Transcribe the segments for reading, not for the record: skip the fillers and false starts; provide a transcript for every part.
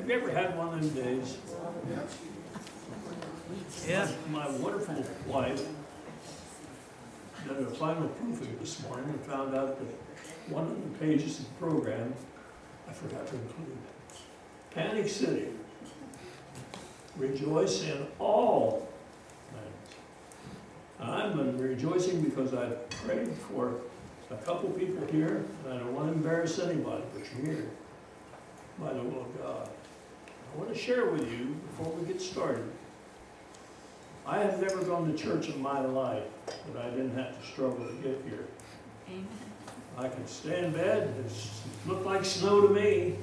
Have you ever had one of them days? Yeah. My wonderful wife did a final proofing this morning and found out that one of the pages of the program, I forgot to include. Panic City. Rejoice in all things. And I've been rejoicing because I've prayed for a couple people here, and I don't want to embarrass anybody, but you're here by the will of God. I want to share with you before we get started. I have never gone to church in my life that I didn't have to struggle to get here. Amen. I can stay in bed, it looked like snow to me.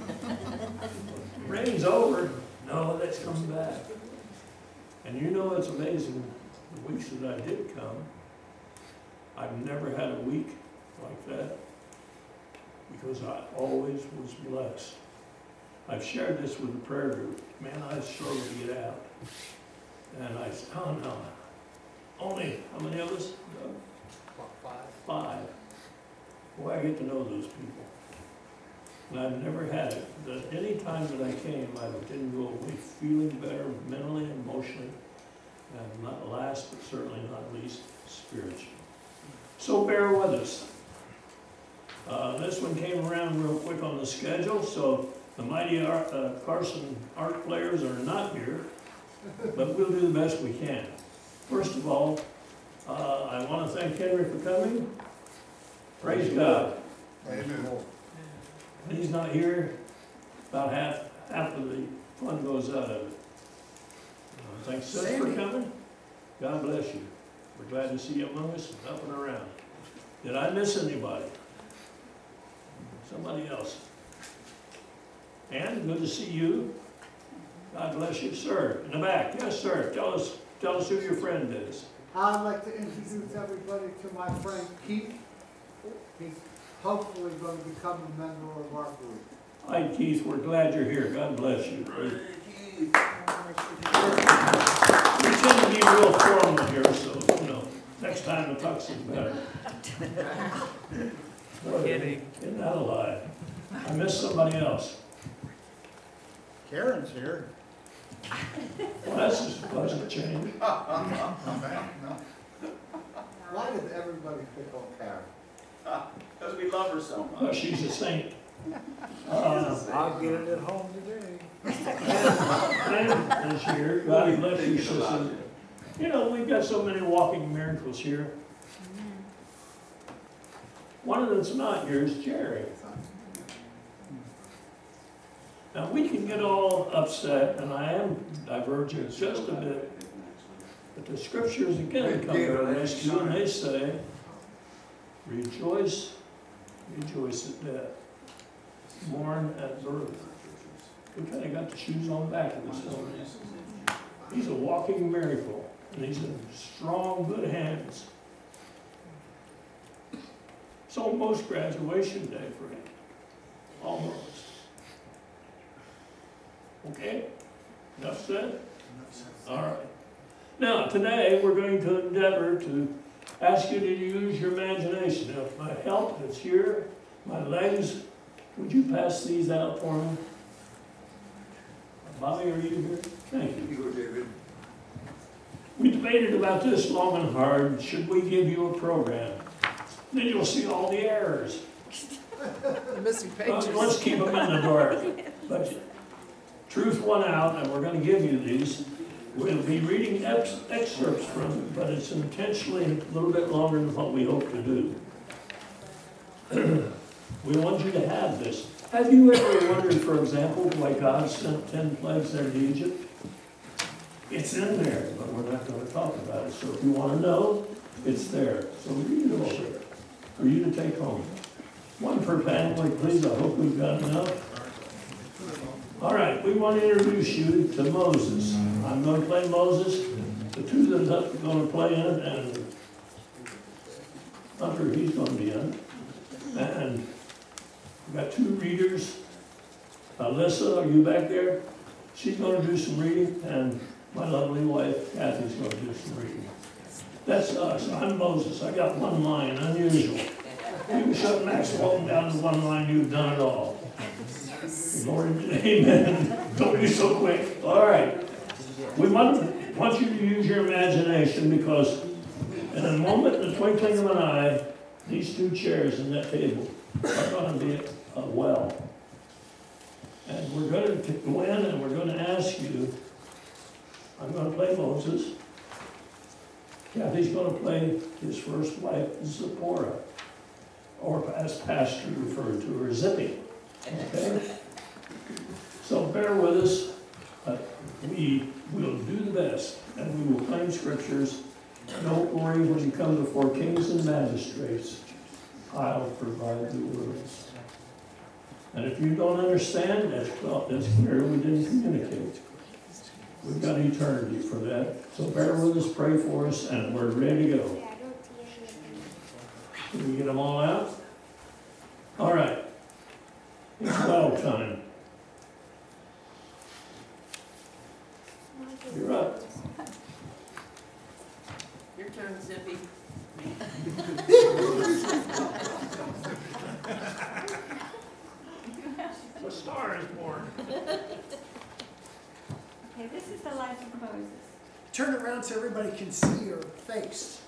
Rain's over, no, that's coming back. And you know it's amazing, the weeks that I did come, I've never had a week like that because I always was blessed. I've shared this with the prayer group. Man, I struggled to get out. And I said, oh no, only, how many of us? Five. Boy, I get to know those people. And I've never had it, that any time that I came, I didn't go away feeling better mentally, emotionally, and not last, but certainly not least, spiritually. So bear with us. This one came around real quick on the schedule, so the mighty Carson art players are not here, but we'll do the best we can. First of all, I want to thank Henry for coming. Praise God. Amen. When he's not here, about half of the fun goes out of it. Thanks, Seth, for coming. God bless you. We're glad to see you among us and up and around. Did I miss anybody? Somebody else? And good to see you. God bless you, sir. In the back, yes, sir. Tell us who your friend is. I'd like to introduce everybody to my friend Keith. He's hopefully going to become a member of our group. Hi, Keith. We're glad you're here. God bless you. We tend to be real formal here, so next time the tux is better. Kidding. Isn't that alive? I missed somebody else. Karen's here. Well, that's just a pleasant change. Why did everybody pick on Karen? Because we love her so much. She's a saint. I'll get it at home today. And this year, God bless you, sister. We've got so many walking miracles here. One of them's not here is Jerry. Now, we can get all upset, and I am diverging just a bit, but the scriptures again come to our rescue, and they say, rejoice, rejoice at death, mourn at birth. We kind of got the shoes on the back of this one. He's a walking miracle, and he's in strong, good hands. It's almost graduation day for him. Almost. Okay? Enough said? All right. Now, today we're going to endeavor to ask you to use your imagination. Now, if my help that's here, my legs, would you pass these out for me? Bobby, are you here? Thank you. David. We debated about this long and hard. Should we give you a program? Then you'll see all the errors. The missing pages. Let's keep them in the dark. But truth won out, and we're going to give you these. We'll be reading excerpts from it, but it's intentionally a little bit longer than what we hope to do. We want you to have this. Have you ever wondered, for example, why God sent 10 plagues there to Egypt? It's in there, but we're not going to talk about it. So if you want to know, it's there. So read it over for you to take home. One per family, please. I hope we've got enough. All right, we want to introduce you to Moses. I'm going to play Moses. The two that are going to play in it, and Hunter, he's going to be in it. And we've got two readers. Alyssa, are you back there? She's going to do some reading, and my lovely wife, Kathy's going to do some reading. That's us. I'm Moses. I got one line, unusual. You can shut Max Walton down to one line, you've done it all. Lord, amen. Don't be so quick. All right. We want you to use your imagination because in a moment, in the twinkling of an eye, these two chairs and that table are going to be a well. And we're going to go in and we're going to ask you, I'm going to play Moses. Kathy's going to play his first wife, Zipporah, or as Pastor referred to her, Zippy. Okay? So bear with us. We will do the best, and we will claim scriptures. Don't worry when you come before kings and magistrates. I'll provide the words. And if you don't understand, that's clear. We didn't communicate. We've got eternity for that. So bear with us, pray for us, and we're ready to go. Can we get them all out? All right. It's well time. You're up. Your turn, Zippy. The star is born. Okay, this is the life of Moses. Turn it around so everybody can see your face.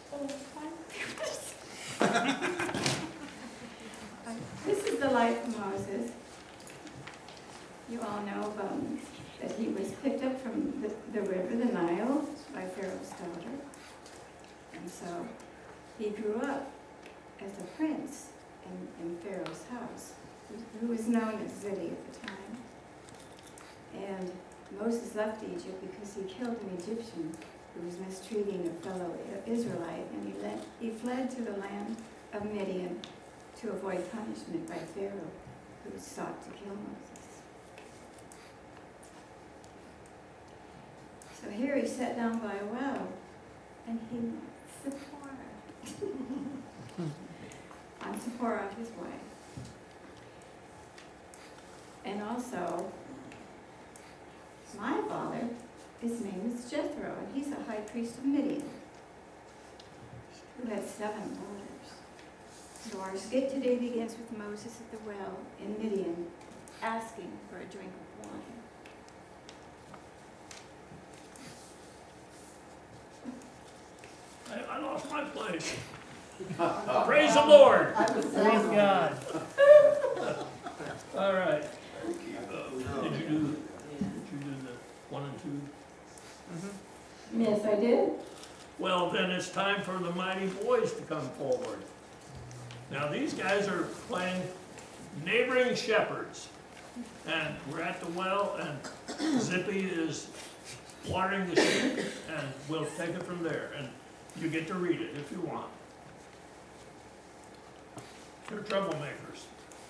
This is the life of Moses. You all know that he was picked up from the river, the Nile, by Pharaoh's daughter. And so he grew up as a prince in Pharaoh's house, who was known as Ziddy at the time. And Moses left Egypt because he killed an Egyptian who was mistreating a fellow Israelite, and he fled to the land of Midian to avoid punishment by Pharaoh, who sought to kill Moses. So here he sat down by a well, and he met Zipporah. On Zipporah, his wife. And also, my father, his name is Jethro, and he's a high priest of Midian, who had 7 daughters. So our skit today begins with Moses at the well in Midian, asking for a drink of wine. I lost my place. Praise the Lord. Praise God. All right. Did you do the 1 and 2? Yes, I did. Well, then it's time for the Mighty Boys to come forward. Now, these guys are playing neighboring shepherds. And we're at the well, and Zippy is watering the sheep, and we'll take it from there. And you get to read it if you want. They're troublemakers.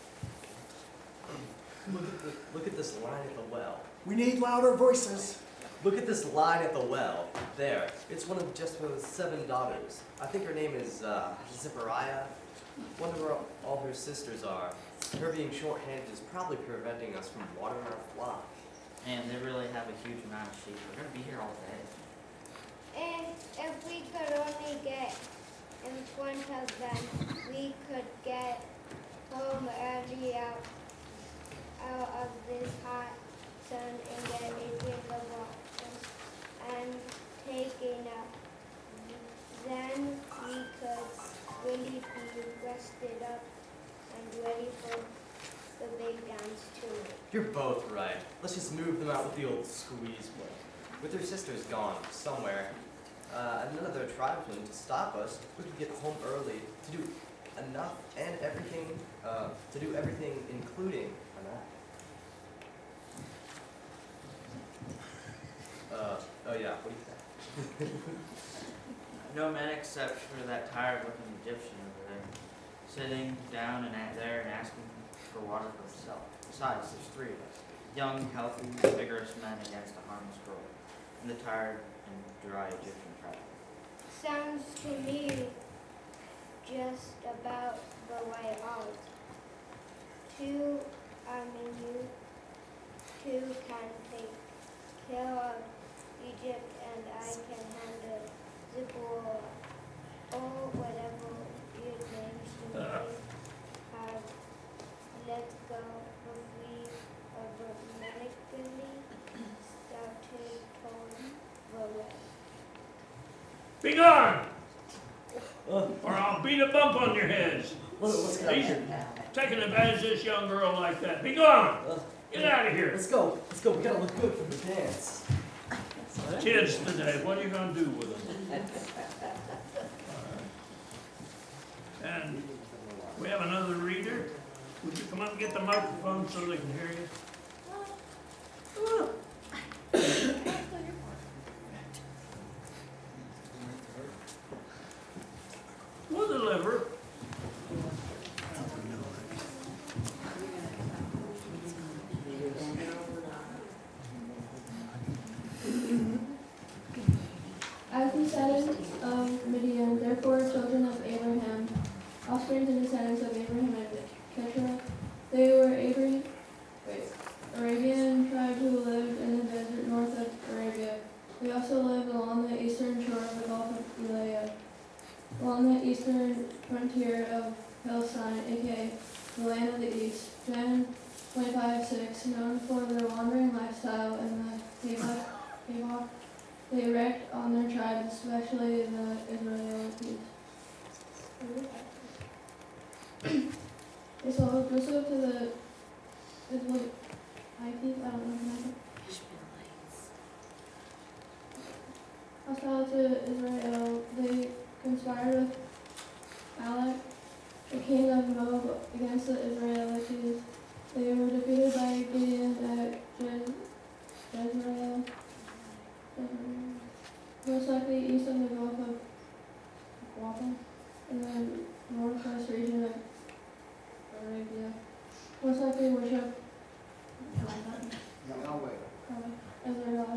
Look at this line at the well. We need louder voices. Look at this line at the well. There. It's one of Jethro's 7 daughters. I think her name is Zipporah. Wonder where all her sisters are. Her being short-handed is probably preventing us from watering our flock. And they really have a huge amount of sheep. We're going to be here all day. And if we could only get in front of them, we could get home early out of this hot sun and get a drink of water and take a nap. Then we could really be rested up and ready for the big dance tonight. You're both right. Let's just move them out with the old squeeze play. With their sisters gone somewhere, and none of their tribesmen to stop us, we could get home early to do enough and everything, to do everything including a nap. Oh yeah, what do you think? No man except for that tired-looking Egyptian over there, sitting down there and asking for water for himself. Besides, there's 3 of us, young, healthy, vigorous men against a harmless girl, and the tired and dry Egyptian tribe. Sounds to me just about the way out. You can take care of Egypt and I can handle Zipporah or whatever your name she may have let's go, but we automatically started on the way. Be gone! Or I'll beat a bump on your heads. What's going He's on now? taking advantage of this young girl like that. Be gone! Get out of here. Let's go. We gotta look good for the dance. Kids today, what are you gonna do with them? And we have another reader. Would you come up and get the microphone so they can hear you? We'll deliver. As descendants of Midian, therefore children of Abraham, offspring and descendants of Abraham and Keturah, they were Arabian tribe who lived in the desert north of Arabia. They also lived along the eastern shore of the Gulf of Gilead, along the eastern frontier of Palestine, aka the land of the east. Gen 25:6, known for their wandering lifestyle in the Kavach, they wrecked on their tribes, especially the Israelites. They sold Joseph to the Israelites. I don't know. Hostile to Israel, they conspired with Balak, the king of Moab, against the Israelites. They were defeated by Gideon at Jezreel, most likely east of the Gulf of Wapa, in the northwest region of Arabia. Most likely worship as their god.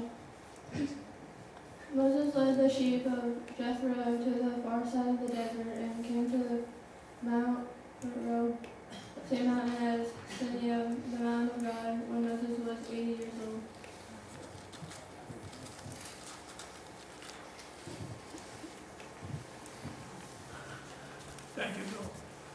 Moses led the sheep of Jethro to the far side of the desert and came to the Mount Road, same mountain as Sinai, the Mount of God, when Moses was 80 years old. Thank you, Bill.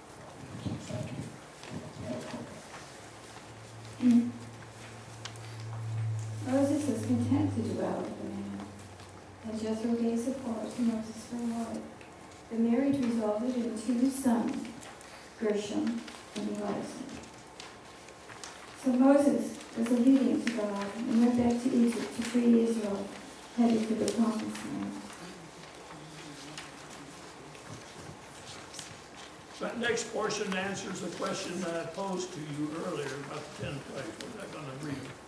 Moses was content to dwell with the man, and Jethro gave support to Moses for wife. The marriage resulted in 2 sons, Gershom and Eliezer. So Moses was obedient to God and went back to Egypt to free Israel, headed for the promised land. That next portion answers the question that I posed to you earlier about the 10 plagues. We're not gonna read them.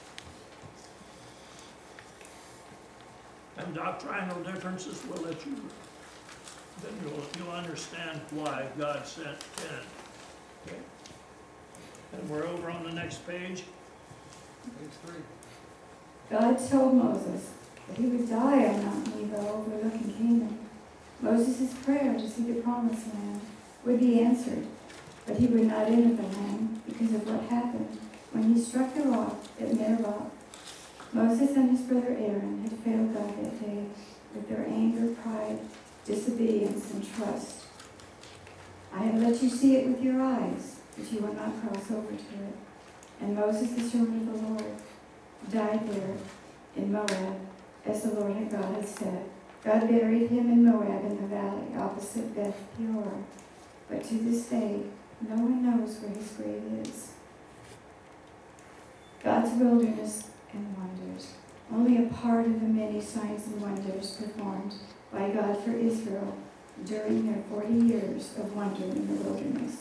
And doctrinal differences will let you, then you'll understand why God sent 10. Okay? And we're over on the next page. Page 3. God told Moses that he would die on Mount Nebo overlooking Canaan. Moses' prayer to see the promised land would be answered, but he would not enter the land because of what happened when he struck the rock at Meribah. Moses and his brother Aaron had failed God that day with their anger, pride, disobedience, and trust. I have let you see it with your eyes, but you will not cross over to it. And Moses, the servant of the Lord, died there in Moab, as the Lord God had said. God buried him in Moab in the valley opposite Beth Peor. But to this day, no one knows where his grave is. God's wilderness and wonders, only a part of the many signs and wonders performed by God for Israel during their 40 years of wandering in the wilderness.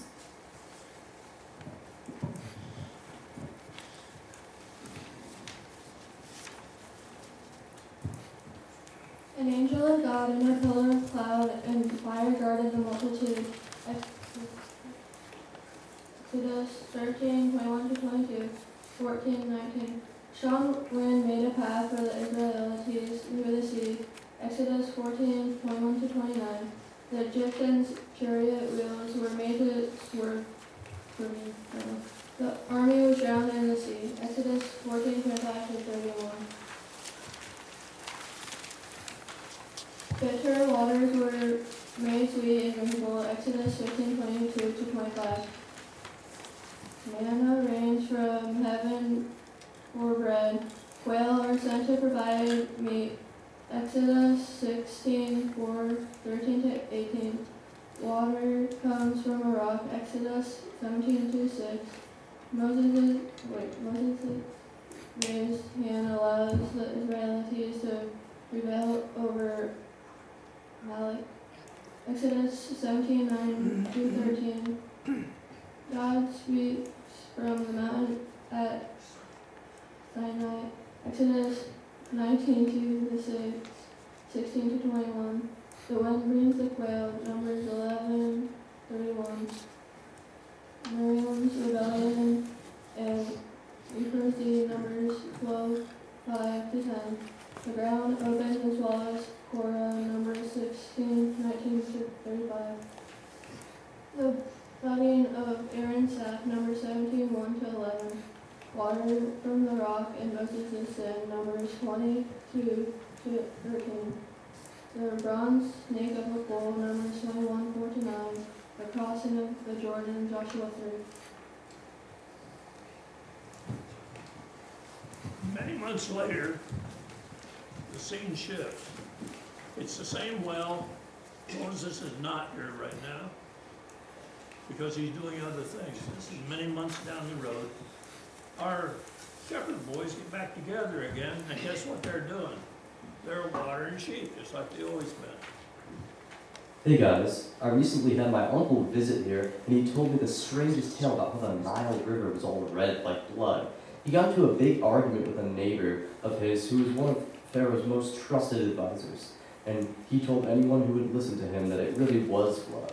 An angel of God in a pillar of cloud and fire guarded the multitude. Exodus 13:21-22, 14:19. Strong wind made a path for the Israelites through the sea. Exodus 14:21-29. The Egyptians' chariot wheels were made to swerve. The army was drowned in the sea. Exodus 14:25-31. Bitter waters were made sweet and drinkable. Exodus 15:22-25. Manna rains from heaven for bread. Quail are sent to provide meat. Exodus 16:4-13-18. Water comes from a rock. Exodus 17:2-6. Moses' raised hand allows the Israelites to prevail over Malek. Exodus 17:9-13. God speaks from the mountain at Sinai. Exodus 19:2-6, 16-21. The wind brings the quail. Numbers 11:31. Miriam's rebellion and Euphrates, Numbers 12:5-10. The ground opens and swallows Korah, Numbers 16:19-35. The budding of Aaron's staff, Numbers 17:1-11. Water from the rock and Moses' sin, Numbers 22-13. The bronze snake of the bull, Numbers 21:4-9. The crossing of the Jordan, Joshua 3. Many months later, the scene shifts. It's the same well. Moses is not here right now because he's doing other things. This is many months down the road. Our shepherd boys get back together again, and guess what they're doing? They're watering sheep, just like they always been. Hey guys, I recently had my uncle visit here, and he told me the strangest tale about how the Nile River was all red like blood. He got into a big argument with a neighbor of his who was one of Pharaoh's most trusted advisors, and he told anyone who would listen to him that it really was blood.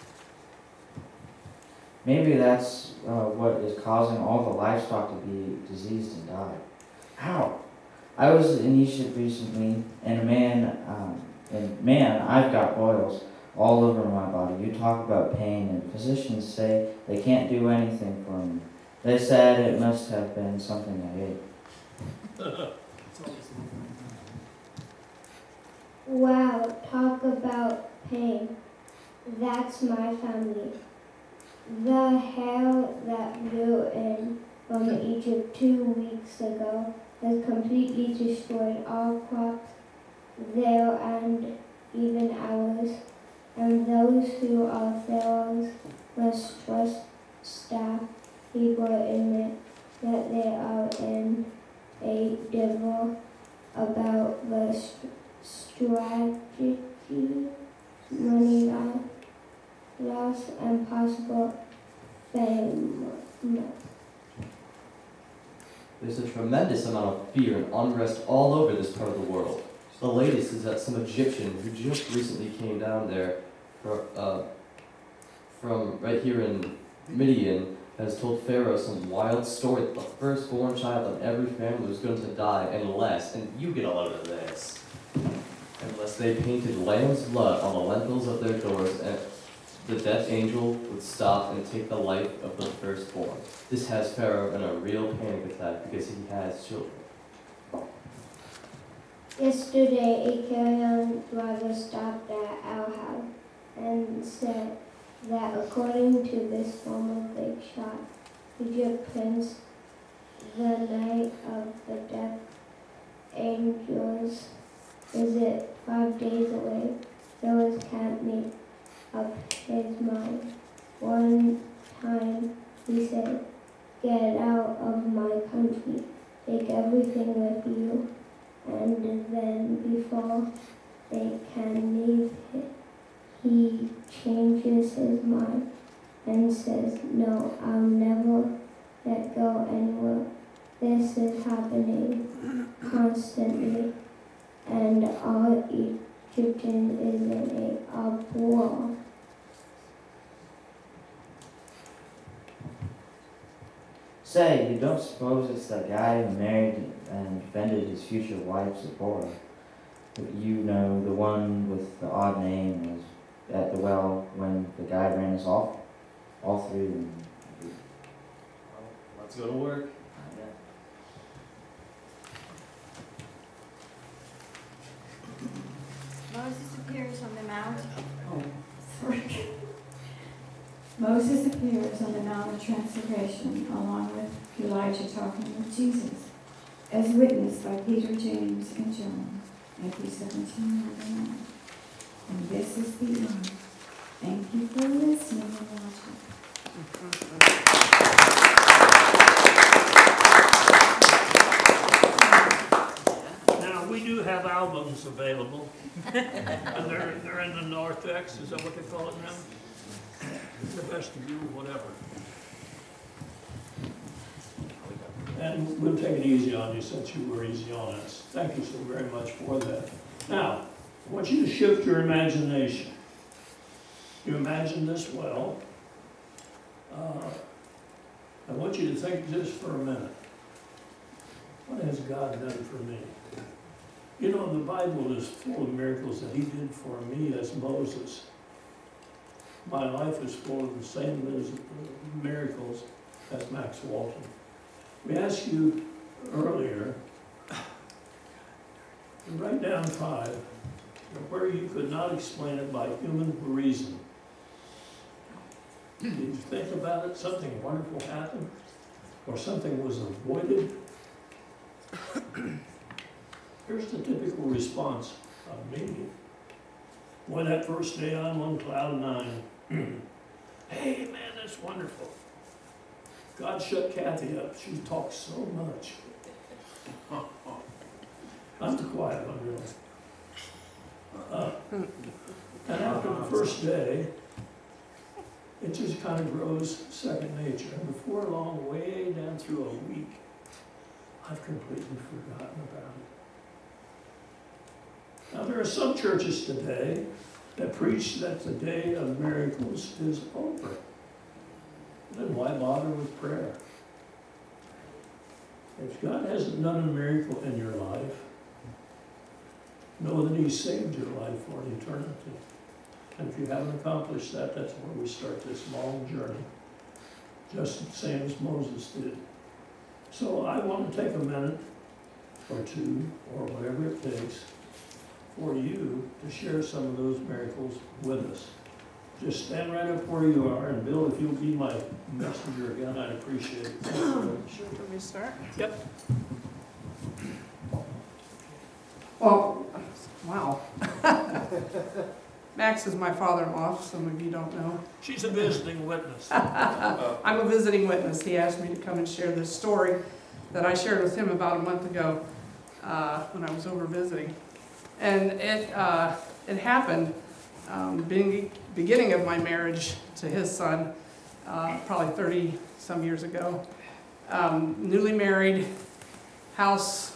Maybe that's what is causing all the livestock to be diseased and die. Ow! I was in Egypt recently, and man, I've got boils all over my body. You talk about pain, and physicians say they can't do anything for me. They said it must have been something I ate. Wow, talk about pain. That's my family. The hail that blew in from Egypt 2 weeks ago has completely destroyed all crops there and even ours. And those who are Pharaoh's must trust staff people admit that they are in a devil about the strategy, money loss, and possible fame. There's a tremendous amount of fear and unrest all over this part of the world. The latest is that some Egyptian who just recently came down there from right here in Midian has told Pharaoh some wild story that the firstborn child in every family was going to die unless, and you get a load of this, unless they painted lamb's blood on the lintels of their doors, and the death angel would stop and take the life of the firstborn. This has Pharaoh in a real panic attack because he has children. Yesterday, a carry-on driver stopped at our house and said that according to this former fake shot, Egyptians, the night of the death angel's visit 5 days away, Pharaoh can't make up his mind. One time he said, "Get out of my country, take everything with you," and then before they can leave he changes his mind and says, "No, I'll never let go anywhere." This is happening constantly, and all Egyptians is in a uproar. Say, you don't suppose it's the guy who married and defended his future wife, Zipporah? You know, the one with the odd name was at the well when the guy ran us off, all three of them. Well, let's go to work. Moses appears on the mount. Moses appears on the Mount of Transfiguration along with Elijah talking with Jesus, as witnessed by Peter, James, and John, Matthew 17:9. And this is the end. Thank you for listening and watching. Now, we do have albums available, and they're in the narthex, is that what they call it now? The vestibule, whatever. And we'll take it easy on you since you were easy on us. Thank you so very much for that. Now, I want you to shift your imagination. You imagine this well. I want you to think just for a minute. What has God done for me? You know, the Bible is full of miracles that he did for me as Moses. My life is full of the same miracles as Max Walton. We asked you earlier to write down 5 where you could not explain it by human reason. Did you think about it? Something wonderful happened? Or something was avoided? Here's the typical response of me. Boy, that first day I'm on cloud 9. Hey, man, that's wonderful. God shut Kathy up. She talks so much. I'm the quiet one, really. And after the first day, it just kind of grows second nature. And before long, way down through a week, I've completely forgotten about it. Now, there are some churches today that preach that the day of miracles is over. Then why bother with prayer? If God hasn't done a miracle in your life, know that he saved your life for eternity. And if you haven't accomplished that, that's where we start this long journey, just the same as Moses did. So I want to take a minute or two, or whatever it takes, for you to share some of those miracles with us. Just stand right up where you are, and Bill, if you'll be my messenger again, I'd appreciate it. Sure, can we start? Yep. Well, wow. Max is my father-in-law, some of you don't know. She's a visiting witness. I'm a visiting witness. He asked me to come and share this story that I shared with him about a month ago when I was over visiting. And it happened beginning of my marriage to his son, probably 30-some years ago. Newly married, house,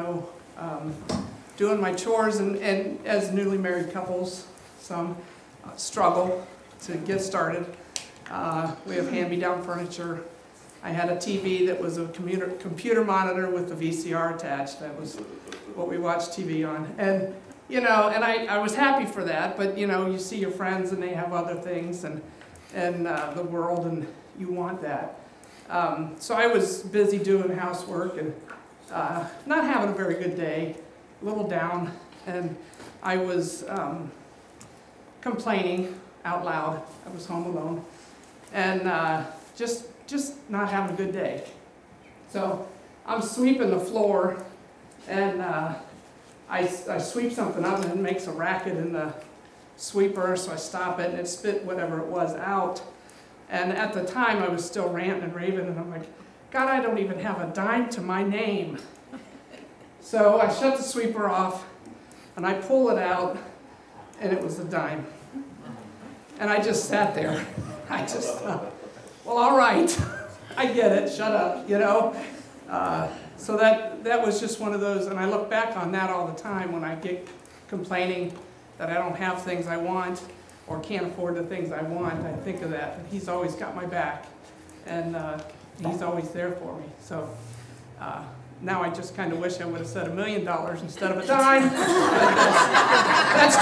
doing my chores, and as newly married couples, some struggle to get started. We have hand-me-down furniture. I had a TV that was a computer monitor with a VCR attached. That was what we watched TV on. And I was happy for that, but you see your friends and they have other things and the world, and you want that. So I was busy doing housework and not having a very good day, a little down, and I was complaining out loud. I was home alone, and just not having a good day. So I'm sweeping the floor, and I sweep something up and it makes a racket in the sweeper, so I stop it and it spit whatever it was out. And at the time I was still ranting and raving, and I'm like, God, I don't even have a dime to my name. So I shut the sweeper off and I pull it out, and it was a dime. And I just sat there. I just thought, well, all right, I get it, shut up, So that was just one of those, and I look back on that all the time when I get complaining that I don't have things I want or can't afford the things I want. I think of that. He's always got my back, and he's always there for me. So now I just kind of wish I would have said $1 million instead of a dime. That's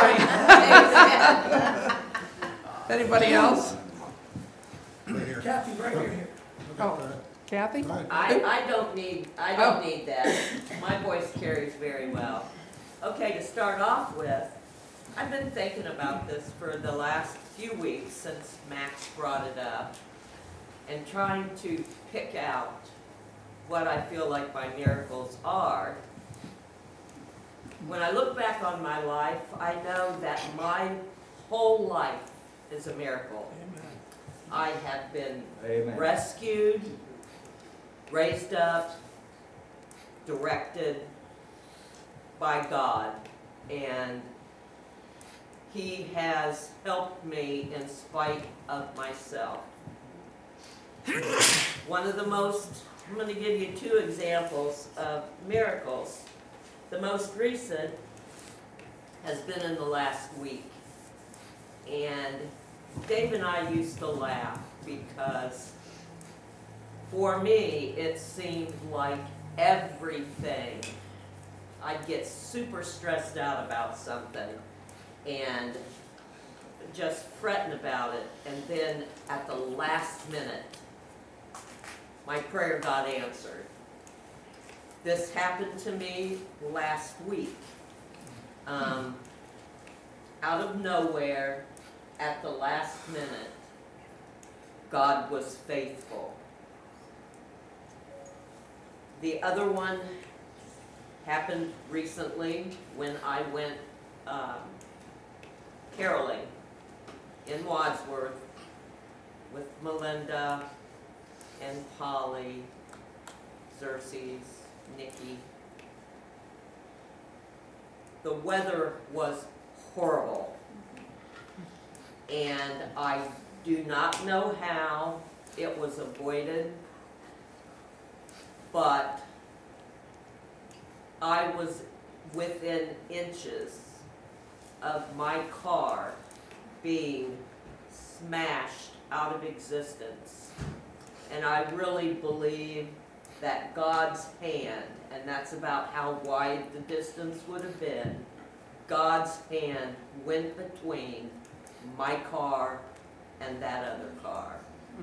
2020. Anybody else? Kathy, right here. Oh, Kathy? I don't need that. My voice carries very well. Okay, to start off with, I've been thinking about this for the last few weeks since Max brought it up, and trying to pick out what I feel like my miracles are. When I look back on my life, I know that my whole life is a miracle. Amen. I have been Amen. rescued, raised up, directed by God, and He has helped me in spite of myself. One of the most, I'm going to give you 2 examples of miracles. The most recent has been in the last week. And Dave and I used to laugh because for me, it seemed like everything, I'd get super stressed out about something and just fretting about it. And then at the last minute, my prayer got answered. This happened to me last week. Out of nowhere, at the last minute, God was faithful. The other one happened recently when I went caroling in Wadsworth with Melinda and Polly, Xerxes, Nikki. The weather was horrible, and I do not know how it was avoided, but I was within inches of my car being smashed out of existence. And I really believe that God's hand, and that's about how wide the distance would have been, God's hand went between my car and that other car.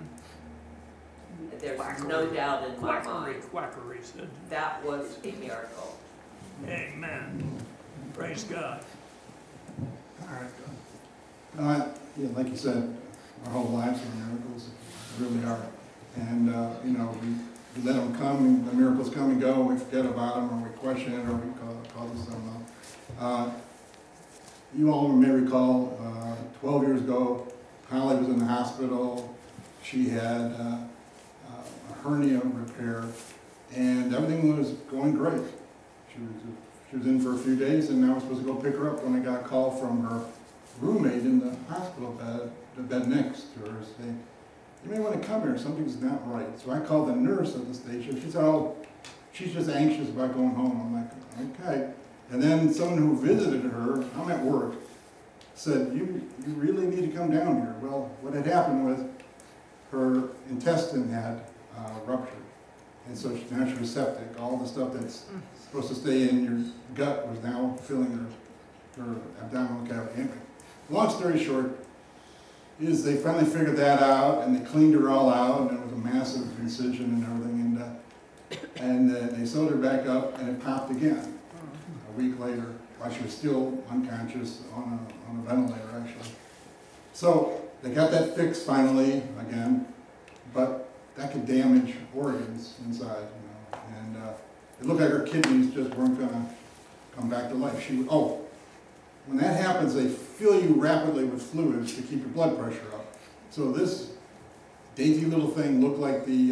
There's no doubt in my mind. Quackery said. That was a miracle. Amen. Praise God. All right. Yeah, like you said, our whole lives are miracles. They really are. And, we let them come, and the miracles come and go, and we forget about them, or we question it, or we call them something else. You all may recall, 12 years ago, Holly was in the hospital. She had a hernia repair, and everything was going great. She was in for a few days, and I was supposed to go pick her up when I got a call from her roommate in the hospital bed, the bed next to her, saying, "You may want to come here, something's not right." So I called the nurse at the station. She said, "Oh, she's just anxious about going home." I'm like, okay. And then someone who visited her, I'm at work, said, you really need to come down here. Well, what had happened was her intestine had ruptured. And so now she was septic. All the stuff that's supposed to stay in your gut was now filling her abdominal cavity. Anyway, long story short, is they finally figured that out, and they cleaned her all out, and it was a massive incision and everything, and they sewed her back up, and it popped again a week later, while she was still unconscious on a ventilator, actually. So they got that fixed finally again, but that could damage organs inside, and it looked like her kidneys just weren't going to come back to life. When that happens, they fill you rapidly with fluids to keep your blood pressure up. So this dainty little thing looked like the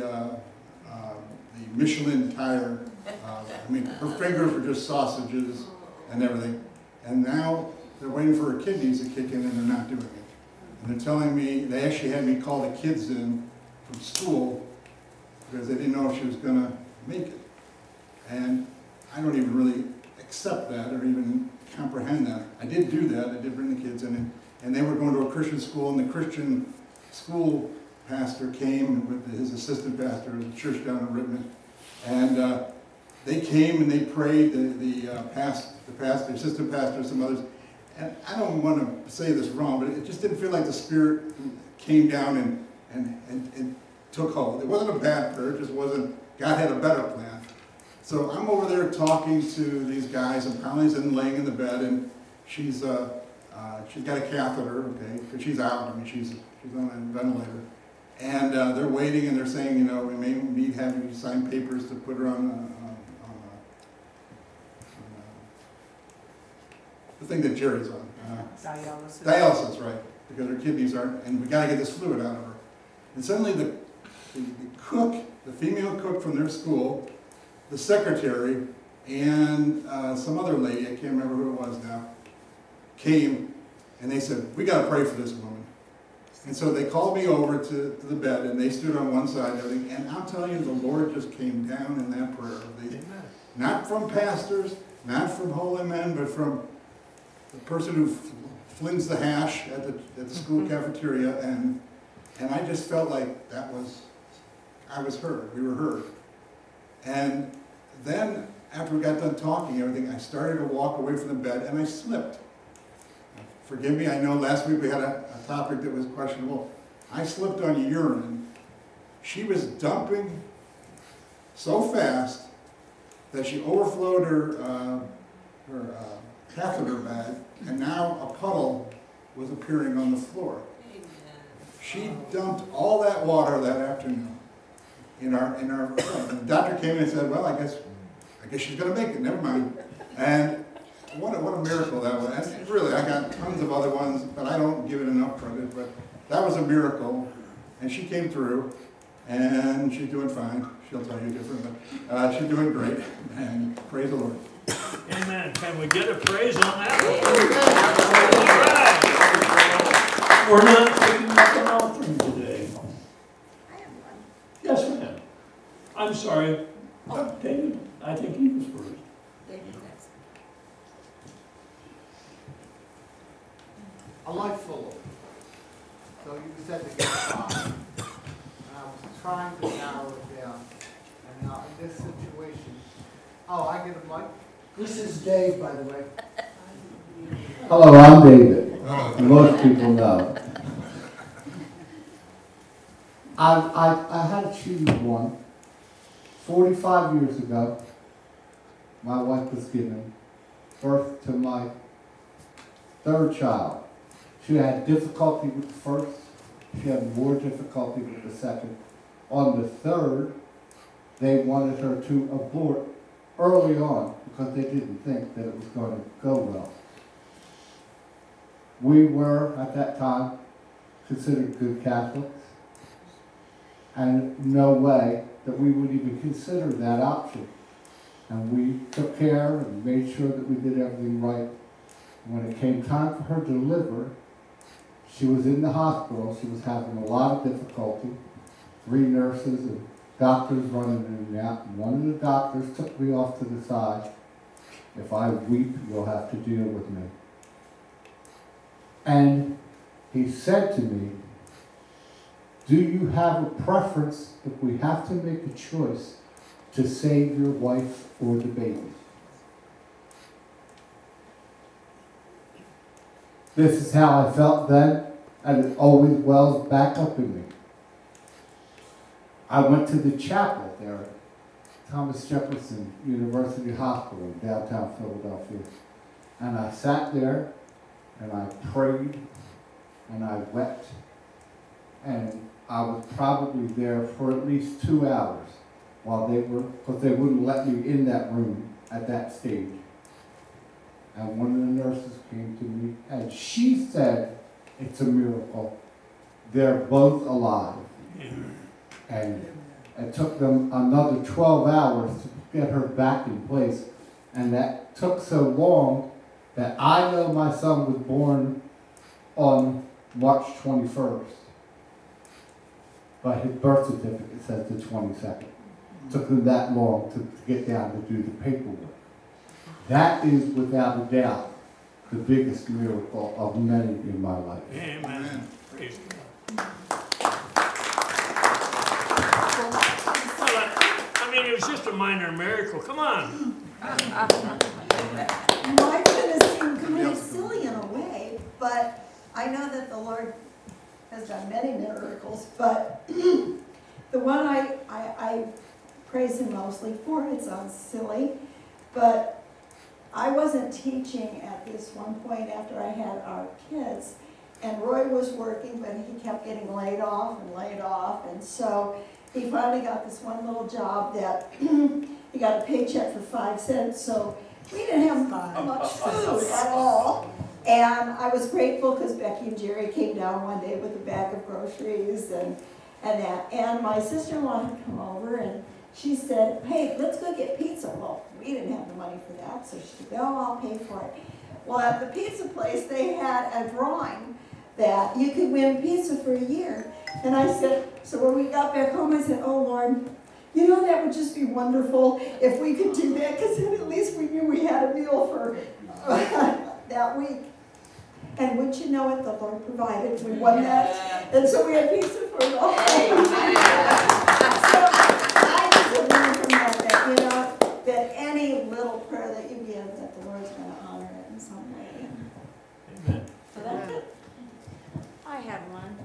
Michelin tire. Her fingers were just sausages and everything. And now they're waiting for her kidneys to kick in, and they're not doing it. And they're telling me, they actually had me call the kids in from school because they didn't know if she was going to make it. And I don't even really accept that or even comprehend that. I did do that. I did bring the kids in, and they were going to a Christian school, and the Christian school pastor came with his assistant pastor of the church down in Rittman, and they came and they prayed. The assistant pastor, some others, and I don't want to say this wrong, but it just didn't feel like the Spirit came down and took hold. It wasn't a bad prayer. It just wasn't. God had a better plan. So I'm over there talking to these guys, and Polly's laying in the bed, and she's She's got a catheter, okay, because she's out. I mean, she's on a ventilator. And they're waiting, and they're saying, you know, we may need having you sign papers to put her on the thing that Jerry's on. Dialysis. Dialysis, right, because her kidneys aren't, and we gotta get this fluid out of her. And suddenly the cook, the female cook from their school, the secretary, and some other lady, I can't remember who it was now, came, and they said, we gotta pray for this woman. And so they called me over to the bed, and they stood on one side and everything, and I'm telling you, the Lord just came down in that prayer. Not from pastors, not from holy men, but from the person who flings the hash at the school cafeteria, and I just felt like I was heard, we were heard. And then, after we got done talking and everything, I started to walk away from the bed, and I slipped. Forgive me, I know last week we had a topic that was questionable. I slipped on urine. She was dumping so fast that she overflowed her catheter bag, and now a puddle was appearing on the floor. She dumped all that water that afternoon in our and the doctor came in and said, well, I guess she's gonna make it, never mind. And what a miracle that was. And really, I got tons of other ones, but I don't give it enough credit, but that was a miracle. And she came through, and she's doing fine. She'll tell you different, but she's doing great, and praise the Lord. Amen. Can we get a praise on that one? All right. We're not taking up an offering today. I have one. Yes, ma'am. I'm sorry. David, I think he was first. David, that's. A life full of it. So you said to get 5. And I was trying to narrow it down. And now in this situation, I get a mic. This is Dave, by the way. Hello, I'm David. Most people know. I had to choose one. 45 years ago, my wife was given birth to my 3rd child. She had difficulty with the first. She had more difficulty with the second. On the 3rd, they wanted her to abort early on because they didn't think that it was going to go well. We were, at that time, considered good Catholics, and no way that we would even consider that option. And we took care and made sure that we did everything right. When it came time for her to deliver, she was in the hospital. She was having a lot of difficulty. 3 nurses and doctors running in and out. And one of the doctors took me off to the side. If I weep, you'll have to deal with me. And he said to me, do you have a preference if we have to make a choice to save your wife or the baby? This is how I felt then, and it always wells back up in me. I went to the chapel there at Thomas Jefferson University Hospital in downtown Philadelphia. And I sat there, and I prayed, and I wept, and I was probably there for at least 2 hours while because they wouldn't let me in that room at that stage. And one of the nurses came to me, and she said, it's a miracle. They're both alive. And it took them another 12 hours to get her back in place. And that took so long that I know my son was born on March 21st. But his birth certificate says the 22nd. It took them that long to get down to do the paperwork. That is, without a doubt, the biggest miracle of many in my life. Amen. Praise God. It was just a minor miracle. Come on. Mine's going to seem kind of silly in a way, but I know that the Lord has done many miracles, but the one I praise him mostly for, it sounds silly, but I wasn't teaching at this one point after I had our kids, and Roy was working, but he kept getting laid off, and so he finally got this one little job that he got a paycheck for 5 cents, so we didn't have much food at all. And I was grateful because Becky and Jerry came down one day with a bag of groceries and that. And my sister-in-law had come over and she said, hey, let's go get pizza. Well, we didn't have the money for that, so she said, oh, I'll pay for it. Well, at the pizza place, they had a drawing that you could win pizza for a year. And I said, so when we got back home, I said, oh, Lord, you know, that would just be wonderful if we could do that, because then at least we knew we had a meal for that week. And wouldn't you know it, the Lord provided. We won that. And so we had pizza for the whole week. So I just learned from that, you know, that any little prayer that you give, that the Lord's going to honor it in some way. Amen. So that's it. I have one.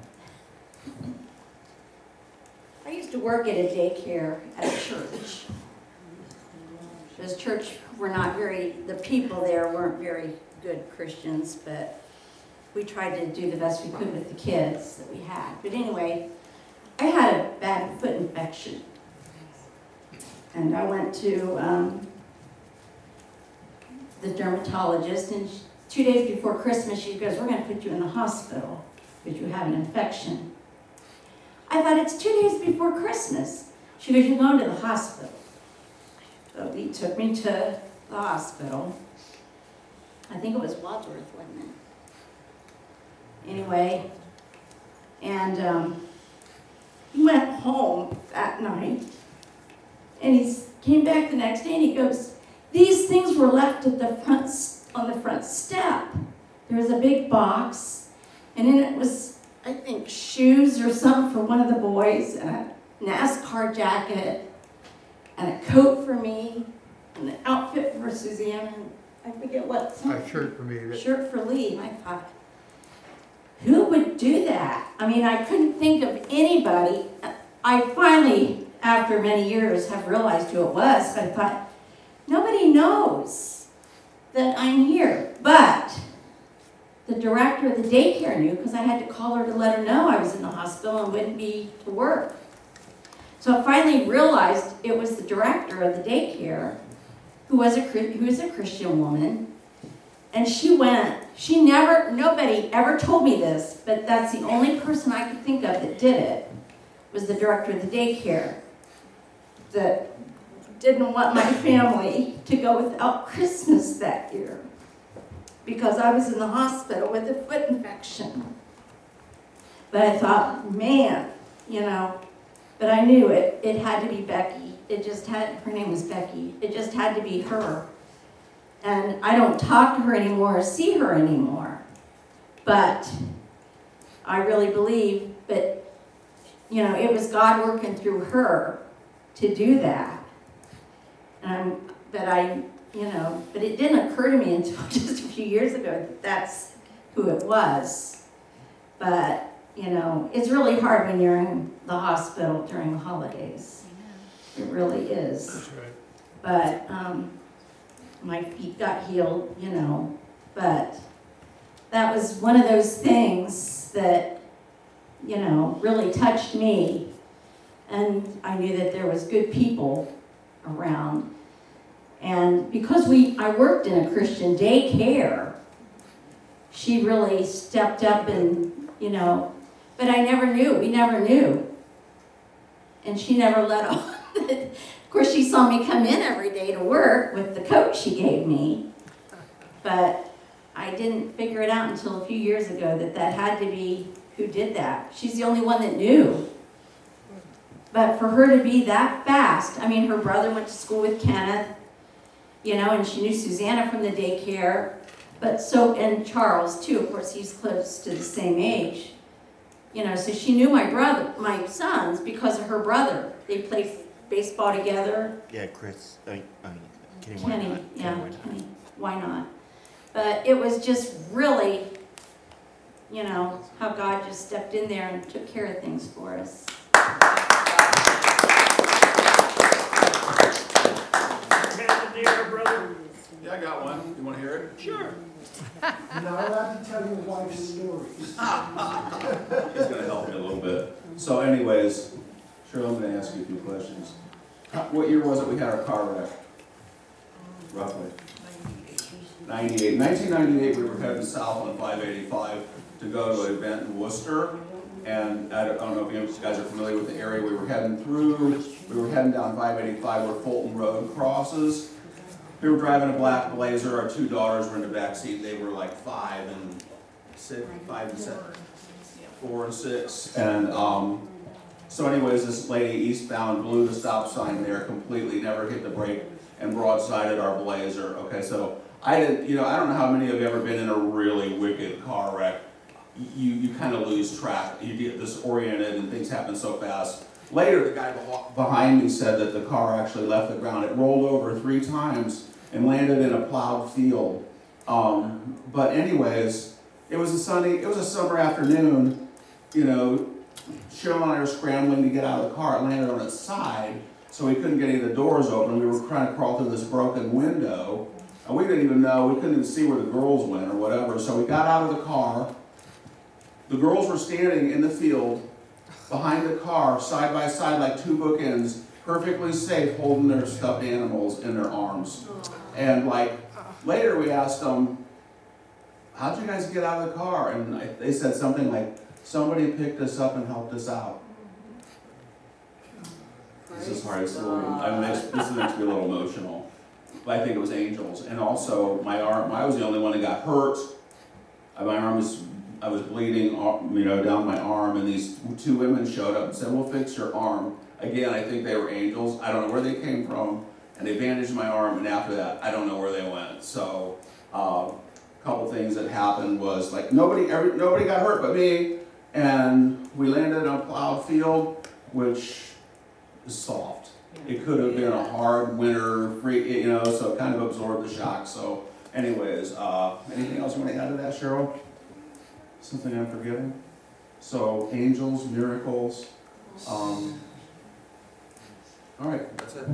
I used to work at a daycare at a church. This church the people there weren't very good Christians, but we tried to do the best we could with the kids that we had. But anyway, I had a bad foot infection. And I went to the dermatologist, and 2 days before Christmas, she goes, we're going to put you in the hospital because you have an infection. I thought, it's 2 days before Christmas. She goes, you're going to the hospital. So he took me to the hospital. I think it was Wadsworth, wasn't it? Anyway, and he went home that night, and he came back the next day, and he goes, these things were left at the front, on the front step. There was a big box, and in it was, I think, shoes or something for one of the boys, and a NASCAR jacket, and a coat for me, and an outfit for Suzanne, and I forget what. A shirt for me. Shirt for Lee. And I thought, who would do that? I mean, I couldn't think of anybody. I finally, after many years, have realized who it was, but I thought, nobody knows that I'm here. But the director of the daycare knew, because I had to call her to let her know I was in the hospital and wouldn't be to work. So I finally realized it was the director of the daycare who was a Christian woman. And she went, nobody ever told me this, but that's the only person I could think of that did it, was the director of the daycare, that didn't want my family to go without Christmas that year because I was in the hospital with a foot infection. But I thought, man, you know, but I knew it had to be Becky. Her name was Becky. It just had to be her. And I don't talk to her anymore or see her anymore. But I really believe that, you know, it was God working through her to do that. But it didn't occur to me until just a few years ago that that's who it was. But, you know, it's really hard when you're in the hospital during the holidays. It really is. That's right. But my feet got healed, you know. But that was one of those things that, you know, really touched me. And I knew that there was good people around. And because I worked in a Christian daycare, she really stepped up and, you know, but we never knew. And she never let on. Of course, she saw me come in every day to work with the coat she gave me. But I didn't figure it out until a few years ago that had to be who did that. She's the only one that knew. But for her to be that fast, I mean, her brother went to school with Kenneth, you know, and she knew Susanna from the daycare, and Charles too, of course, he's close to the same age. You know, so she knew my sons because of her brother. They played baseball together. Yeah, Chris, Kenny, Kenny, Kenny, why not? But it was just really, you know, how God just stepped in there and took care of things for us. Brother. Yeah, I got one. You're not allowed to tell your wife's stories. He's gonna help me a little bit. So anyways, Cheryl, I'm gonna ask you a few questions. What year was it we had our car wreck? Roughly. 98. 1998, we were heading south on 585 to go to an event in Worcester. And I don't know if you guys are familiar with the area we were heading through. We were heading down 585 where Fulton Road crosses. We were driving a black Blazer. Our two daughters were in the back seat. They were like 5 and 6, 5 and 7, 4 and 6. And so anyways, this lady eastbound blew the stop sign there completely, never hit the brake, and broadsided our Blazer. Okay, so I don't know how many of you have ever been in a really wicked car wreck. You kind of lose track. You get disoriented and things happen so fast. Later, the guy behind me said that the car actually left the ground. It rolled over 3 times and landed in a plowed field. But anyways, it was a summer afternoon. You know, Cheryl and I were scrambling to get out of the car. It landed on its side, so we couldn't get any of the doors open. We were trying to crawl through this broken window, and we didn't even know. We couldn't even see where the girls went or whatever. So we got out of the car. The girls were standing in the field behind the car, side by side, like 2 bookends, perfectly safe, holding their stuffed animals in their arms. And like later, we asked them, "How'd you guys get out of the car?" And they said something like, "Somebody picked us up and helped us out." This is hard. This makes me a little emotional. But I think it was angels. And also, my arm. I was the only one that got hurt. My arm was. I was bleeding, down my arm, and these 2 women showed up and said, "We'll fix your arm." Again, I think they were angels. I don't know where they came from, and they bandaged my arm, and after that, I don't know where they went. So, a couple things that happened was, like, nobody got hurt but me, and we landed on a plowed field, which is soft. It could have been a hard winter, so it kind of absorbed the shock. So, anyways, anything else you want to add to that, Cheryl? Something I'm forgetting? So, angels, miracles. All right, that's it.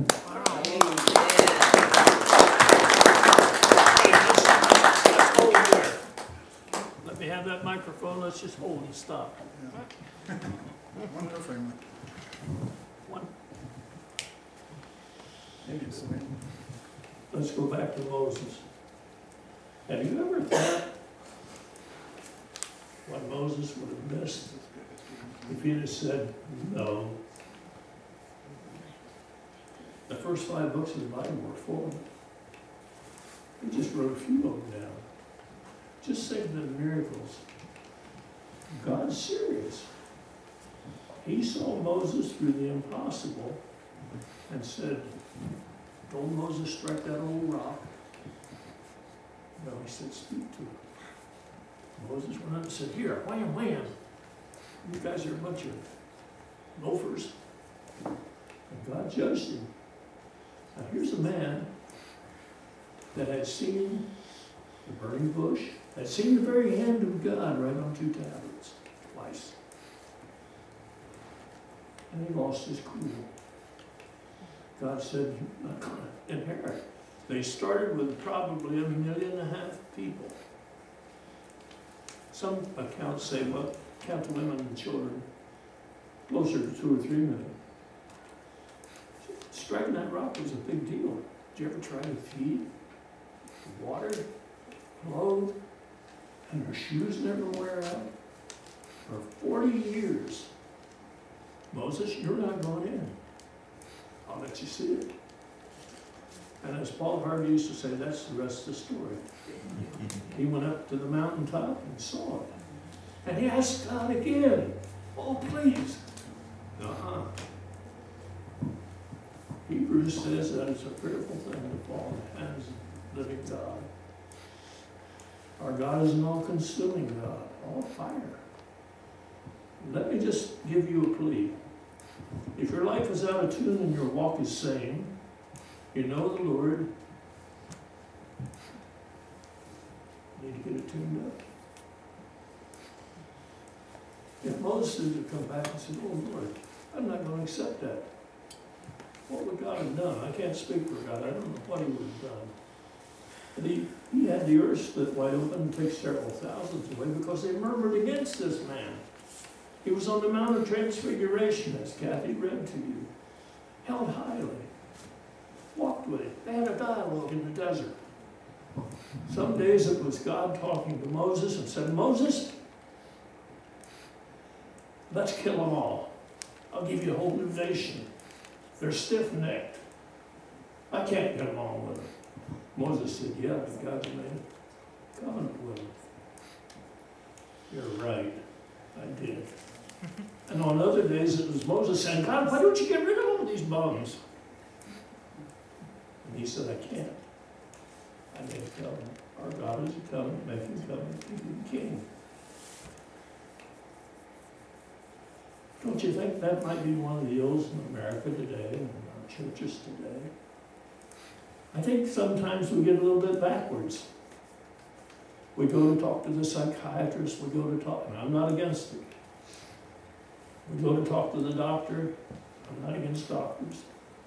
Let me have that microphone. Let's just hold and stop. One per family. One. Maybe it's the same. Let's go back to Moses. Have you ever thought what Moses would have missed if he'd have said no? The first 5 books of the Bible were full of it. He just wrote a few of them down. Just think of the miracles. God's serious. He saw Moses through the impossible and said, "Don't Moses strike that old rock?" No, he said, "Speak to it." Moses went up and said, "Here, wham, wham. You guys are a bunch of loafers." And God judged him. Now here's a man that had seen the burning bush, had seen the very hand of God right on 2 tablets, twice. And he lost his cool. God said, "You're not going to inherit." They started with probably 1.5 million people. Some accounts say, well, count the women and children, closer to 2 or 3 million. Striking that rock was a big deal. Did you ever try to feed, water, clothe, and her shoes never wear out? For 40 years, Moses, you're not going in. I'll let you see it. And as Paul Harvey used to say, that's the rest of the story. He went up to the mountaintop and saw it. And he asked God again, "Oh, please." Hebrews says that it's a fearful thing to fall in the hands of the living God. Our God is an all-consuming God, all fire. Let me just give you a plea. If your life is out of tune and your walk is sane, you know the Lord, you need to get it tuned up. If Moses had come back and said, "Oh Lord, I'm not going to accept that," what would God have done? I can't speak for God. I don't know what he would have done. But he had had the earth split wide open and take several thousands away because they murmured against this man. He was on the Mount of Transfiguration, as Kathy read to you, held highly, walked with him. They had a dialogue in the desert. Some days it was God talking to Moses and said, Moses, let's kill them all. I'll give you a whole new nation. They're stiff-necked. I can't get along with them. Moses said, yeah, but God made a covenant with them. You're right, I did. And on other days it was Moses saying, God, why don't you get rid of all these bums? And he said, I can't. I made a covenant. Our God is a covenant, making a covenant, keeping king. Don't you think that might be one of the ills in America today, and in our churches today? I think sometimes we get a little bit backwards. We go to talk to the psychiatrist, we go to talk, and I'm not against it. We go to talk to the doctor, I'm not against doctors.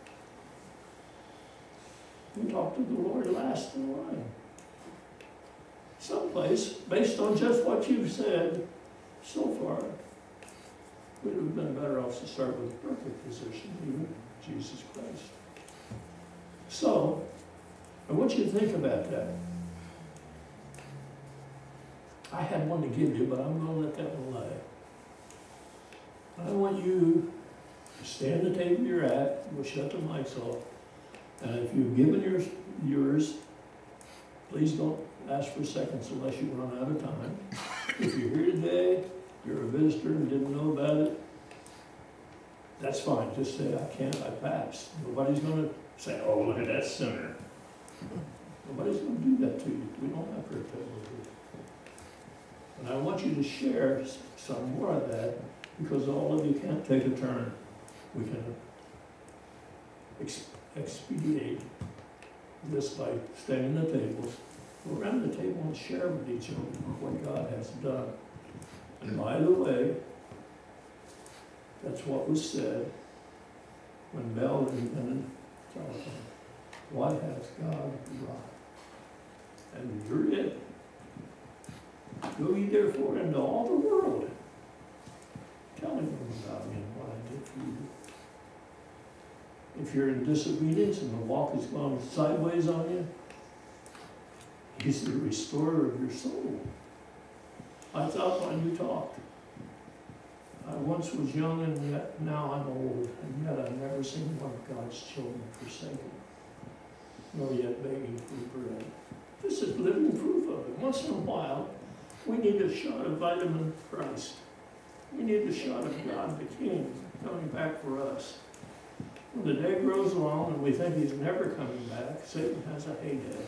We talk to the Lord last in line. Someplace, based on just what you've said so far, we would have been better off to start with a perfect physician, even Jesus Christ. So, I want you to think about that. I had one to give you, but I'm going to let that one lie. I want you to stay on the table you're at. We'll shut the mics off. And if you've given yours, please don't ask for seconds unless you run out of time. If you're here today, you're a visitor and didn't know about it, that's fine. Just say, I can't, I passed. Nobody's going to say, oh, look at that sinner. Nobody's going to do that to you. We don't have to hurt that with you. And I want you to share some more of that because all of you can't take a turn. We can expedite this by staying at the tables. Go around the table and share with each other what God has done. And by the way, that's what was said when Bell invented telephone. What has God wrought? And you're it. Go ye therefore into all the world, telling them about me and what I did for you. If you're in disobedience and the walk has gone sideways on you, He's the restorer of your soul. I thought when you talked, I once was young and yet now I'm old, and yet I've never seen one of God's children forsaken, nor yet begging for bread. This is living proof of it. Once in a while, we need a shot of vitamin Christ. We need a shot of God the King coming back for us. When the day grows along and we think He's never coming back, Satan has a heyday.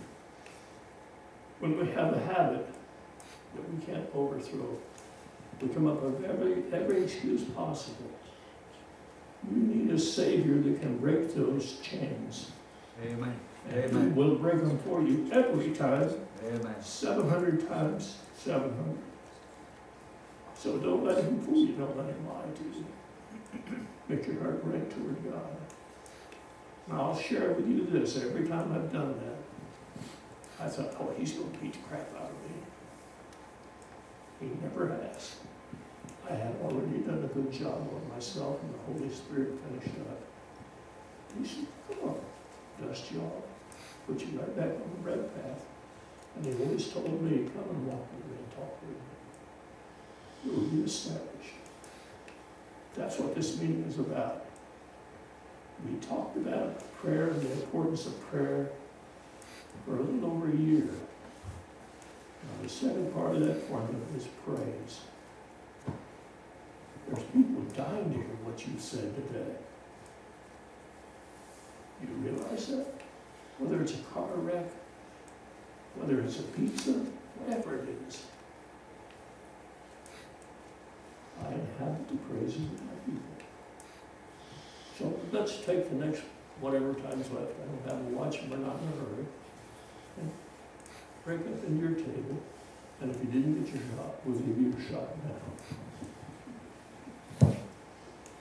When we have a habit that we can't overthrow, we come up with every excuse possible. You need a Savior that can break those chains. Amen. And Amen. He will break them for you every time. Amen. 700 times 700. So don't let him fool you. Don't let him lie to you. Make your heart right toward God. And I'll share with you this. Every time I've done that, I thought, oh, he's going to beat the crap out of me. He never has. I had already done a good job on myself, and the Holy Spirit finished up. He said, come on, dust you off, put you right back on the right path. And he always told me, come and walk with me and talk with me. You will be established. That's what this meeting is about. We talked about prayer and the importance of prayer for a little over a year. Now, the second part of that formula is praise. There's people dying to hear what you said today. You realize that? Whether it's a car wreck, whether it's a pizza, whatever it is. I inhabit the praises of my people. So let's take the next whatever time's left. I don't have a watch and we're not in a hurry. And break up in your table. And if you didn't get your shot, we'll give you a shot now.